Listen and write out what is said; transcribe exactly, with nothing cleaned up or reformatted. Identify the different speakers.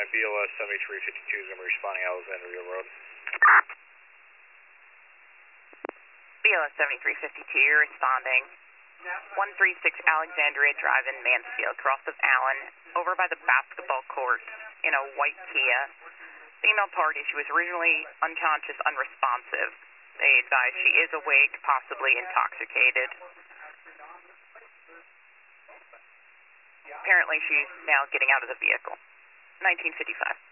Speaker 1: line, B L S seventy-three fifty-two is going to be responding Alexandria Road.
Speaker 2: B L S seventy-three fifty-two, you're responding. one three six Alexandria Drive in Mansfield, cross of Allen, over by the basketball court in a white Kia. Female party, she was originally unconscious, unresponsive. They advise she is awake, possibly intoxicated. Apparently she's now getting out of the vehicle. nineteen fifty-five.